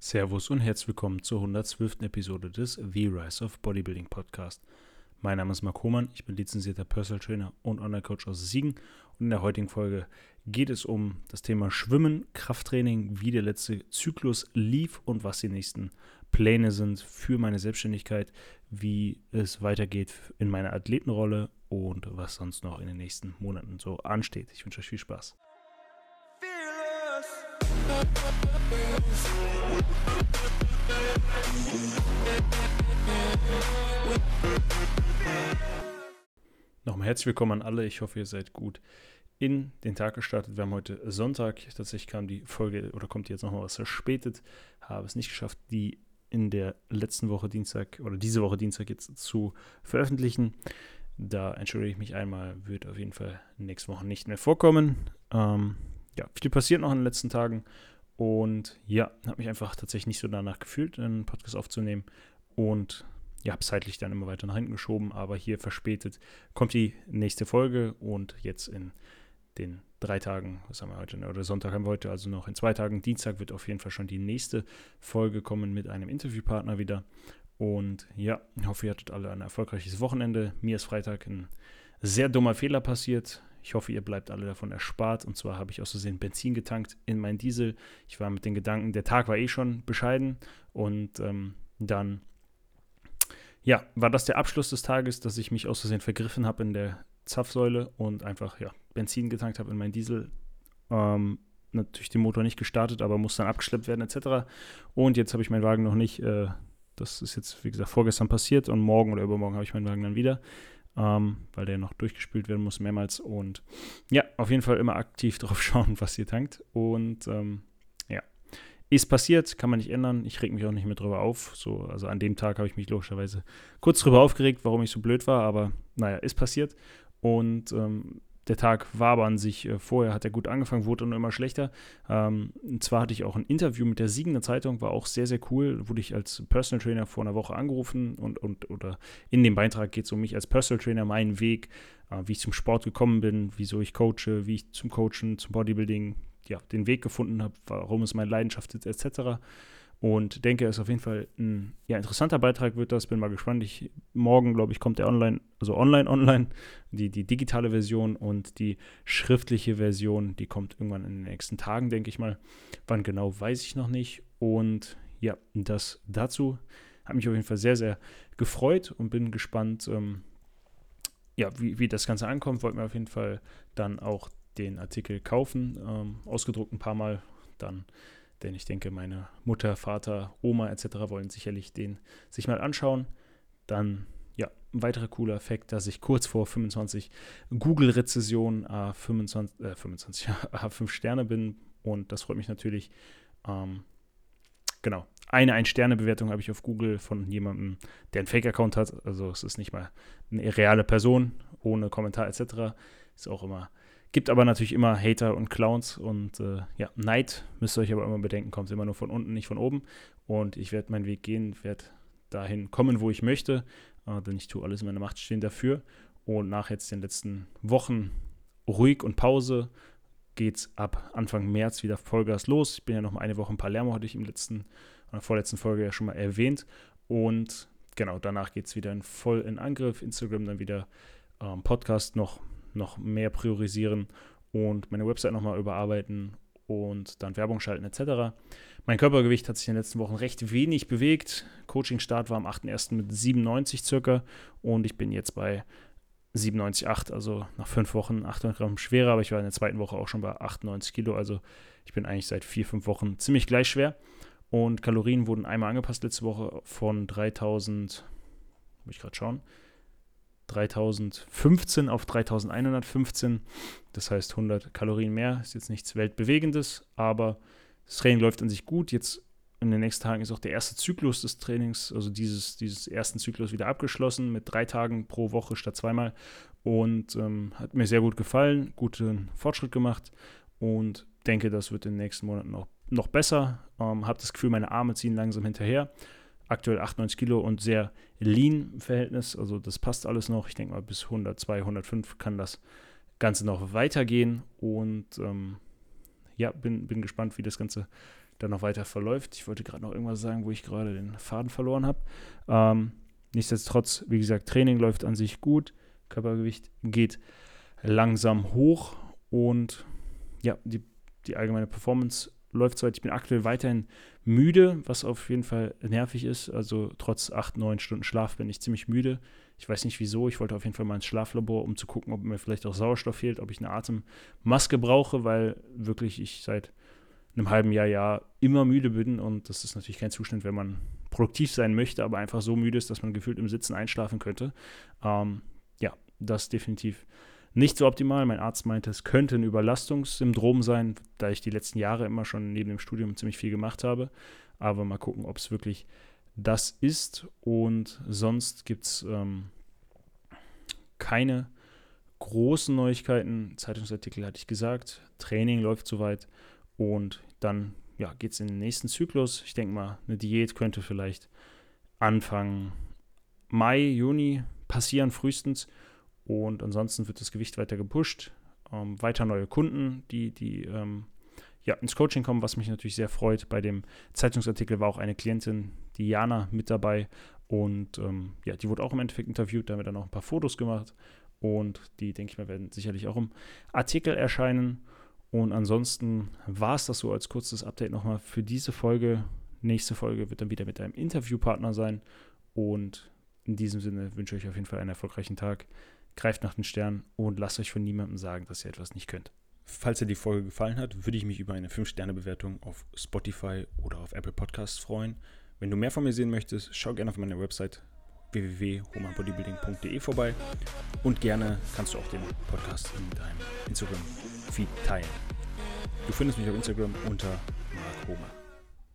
Servus und herzlich willkommen zur 112. Episode des The Rise of Bodybuilding Podcast. Mein Name ist Marc Hohmann, ich bin lizenzierter Personal Trainer und Online-Coach aus Siegen und in der heutigen Folge geht es um das Thema Schwimmen, Krafttraining, wie der letzte Zyklus lief und was die nächsten Pläne sind für meine Selbstständigkeit, wie es weitergeht in meiner Athletenrolle und was sonst noch in den nächsten Monaten so ansteht. Ich wünsche euch viel Spaß. Nochmal herzlich willkommen an alle. Ich hoffe, ihr seid gut in den Tag gestartet. Wir haben heute Sonntag. Tatsächlich kam die Folge oder kommt jetzt nochmal was verspätet. Habe es nicht geschafft, die in der letzten Woche Dienstag oder diese Woche Dienstag jetzt zu veröffentlichen. Da entschuldige ich mich einmal, wird auf jeden Fall nächste Woche nicht mehr vorkommen. Viel passiert noch in den letzten Tagen und habe mich einfach tatsächlich nicht so danach gefühlt, einen Podcast aufzunehmen und habe zeitlich dann immer weiter nach hinten geschoben, aber hier verspätet kommt die nächste Folge und jetzt in den 3 Tagen, was haben wir heute, oder Sonntag haben wir heute, also noch in 2 Tagen, Dienstag wird auf jeden Fall schon die nächste Folge kommen mit einem Interviewpartner wieder und ich hoffe, ihr hattet alle ein erfolgreiches Wochenende. Mir ist Freitag ein sehr dummer Fehler passiert. Ich hoffe, ihr bleibt alle davon erspart. Und zwar habe ich aus Versehen Benzin getankt in meinen Diesel. Ich war mit den Gedanken, der Tag war schon bescheiden. Und dann war das der Abschluss des Tages, dass ich mich aus Versehen vergriffen habe in der Zapfsäule und einfach Benzin getankt habe in meinen Diesel. Natürlich den Motor nicht gestartet, aber muss dann abgeschleppt werden etc. Und jetzt habe ich meinen Wagen noch nicht. Das ist jetzt, wie gesagt, vorgestern passiert. Und morgen oder übermorgen habe ich meinen Wagen dann wieder. Weil der noch durchgespült werden muss mehrmals und auf jeden Fall immer aktiv drauf schauen, was ihr tankt und ist passiert, kann man nicht ändern, ich reg mich auch nicht mehr drüber auf, also an dem Tag habe ich mich logischerweise kurz drüber aufgeregt, warum ich so blöd war, aber ist passiert und der Tag war aber an sich, vorher hat er gut angefangen, wurde dann immer schlechter. Und zwar hatte ich auch ein Interview mit der Siegener Zeitung, war auch sehr, sehr cool. Wurde ich als Personal Trainer vor einer Woche angerufen oder in dem Beitrag geht es um mich als Personal Trainer, meinen Weg, wie ich zum Sport gekommen bin, wieso ich coache, wie ich zum Coachen, zum Bodybuilding, den Weg gefunden habe, warum es meine Leidenschaft ist, etc. Und denke, es ist auf jeden Fall ein interessanter Beitrag wird das. Bin mal gespannt. Morgen, glaube ich, kommt der online, die digitale Version und die schriftliche Version, die kommt irgendwann in den nächsten Tagen, denke ich mal. Wann genau, weiß ich noch nicht. Und das dazu hat mich auf jeden Fall sehr, sehr gefreut und bin gespannt, wie das Ganze ankommt. Wollte mir auf jeden Fall dann auch den Artikel kaufen, ausgedruckt ein paar Mal, denn ich denke, meine Mutter, Vater, Oma etc. wollen sicherlich den sich mal anschauen. Dann, ein weiterer cooler Effekt, dass ich kurz vor 25 Google-Rezessionen A5 Sterne bin und das freut mich natürlich. Eine 1-Sterne-Bewertung habe ich auf Google von jemandem, der einen Fake-Account hat. Also es ist nicht mal eine reale Person, ohne Kommentar etc. Ist auch immer... Gibt aber natürlich immer Hater und Clowns und Neid, müsst ihr euch aber immer bedenken, kommt immer nur von unten, nicht von oben. Und ich werde meinen Weg gehen, werde dahin kommen, wo ich möchte, denn ich tue alles in meiner Macht stehen dafür. Und nach jetzt den letzten Wochen ruhig und Pause geht's ab Anfang März wieder Vollgas los. Ich bin ja noch mal eine Woche in Palermo, hatte ich in der vorletzten Folge ja schon mal erwähnt. Und genau, danach geht es wieder voll in Angriff. Instagram dann wieder Podcast noch mehr priorisieren und meine Website nochmal überarbeiten und dann Werbung schalten etc. Mein Körpergewicht hat sich in den letzten Wochen recht wenig bewegt. Coaching-Start war am 8.1. mit 97 circa und ich bin jetzt bei 97,8, also nach 5 Wochen 800 Gramm schwerer, aber ich war in der zweiten Woche auch schon bei 98 Kilo, also ich bin eigentlich seit 4-5 Wochen ziemlich gleich schwer und Kalorien wurden einmal angepasst letzte Woche von 3015 auf 3115, das heißt 100 Kalorien mehr, ist jetzt nichts Weltbewegendes, aber das Training läuft an sich gut. Jetzt in den nächsten Tagen ist auch der erste Zyklus des Trainings, also dieses ersten Zyklus wieder abgeschlossen mit 3 Tagen pro Woche statt 2-mal und hat mir sehr gut gefallen, guten Fortschritt gemacht und denke, das wird in den nächsten Monaten noch besser. Habe das Gefühl, meine Arme ziehen langsam hinterher. Aktuell 98 Kilo und sehr lean im Verhältnis, also das passt alles noch. Ich denke mal, bis 102, 105 kann das Ganze noch weitergehen und bin gespannt, wie das Ganze dann noch weiter verläuft. Ich wollte gerade noch irgendwas sagen, wo ich gerade den Faden verloren habe. Nichtsdestotrotz, wie gesagt, Training läuft an sich gut, Körpergewicht geht langsam hoch und ja, die allgemeine Performance läuft soweit. Ich bin aktuell weiterhin müde, was auf jeden Fall nervig ist. Also trotz 8-9 Stunden Schlaf bin ich ziemlich müde. Ich weiß nicht wieso. Ich wollte auf jeden Fall mal ins Schlaflabor, um zu gucken, ob mir vielleicht auch Sauerstoff fehlt, ob ich eine Atemmaske brauche, weil wirklich ich seit einem halben Jahr immer müde bin und das ist natürlich kein Zustand, wenn man produktiv sein möchte, aber einfach so müde ist, dass man gefühlt im Sitzen einschlafen könnte. Das ist definitiv nicht so optimal. Mein Arzt meinte, es könnte ein Überlastungssyndrom sein, da ich die letzten Jahre immer schon neben dem Studium ziemlich viel gemacht habe. Aber mal gucken, ob es wirklich das ist. Und sonst gibt es keine großen Neuigkeiten. Zeitungsartikel hatte ich gesagt. Training läuft soweit. Und dann geht es in den nächsten Zyklus. Ich denke mal, eine Diät könnte vielleicht Anfang Mai, Juni passieren frühestens. Und ansonsten wird das Gewicht weiter gepusht. Weiter neue Kunden, die ins Coaching kommen, was mich natürlich sehr freut. Bei dem Zeitungsartikel war auch eine Klientin, die Jana, mit dabei. Und die wurde auch im Endeffekt interviewt. Da haben wir dann auch ein paar Fotos gemacht. Und die, denke ich mal, werden sicherlich auch im Artikel erscheinen. Und ansonsten war es das so als kurzes Update nochmal für diese Folge. Nächste Folge wird dann wieder mit einem Interviewpartner sein. Und in diesem Sinne wünsche ich euch auf jeden Fall einen erfolgreichen Tag. Greift nach den Sternen und lasst euch von niemandem sagen, dass ihr etwas nicht könnt. Falls dir die Folge gefallen hat, würde ich mich über eine 5-Sterne-Bewertung auf Spotify oder auf Apple Podcasts freuen. Wenn du mehr von mir sehen möchtest, schau gerne auf meiner Website www.homanbodybuilding.de vorbei und gerne kannst du auch den Podcast in deinem Instagram-Feed teilen. Du findest mich auf Instagram unter Mark Hohmann.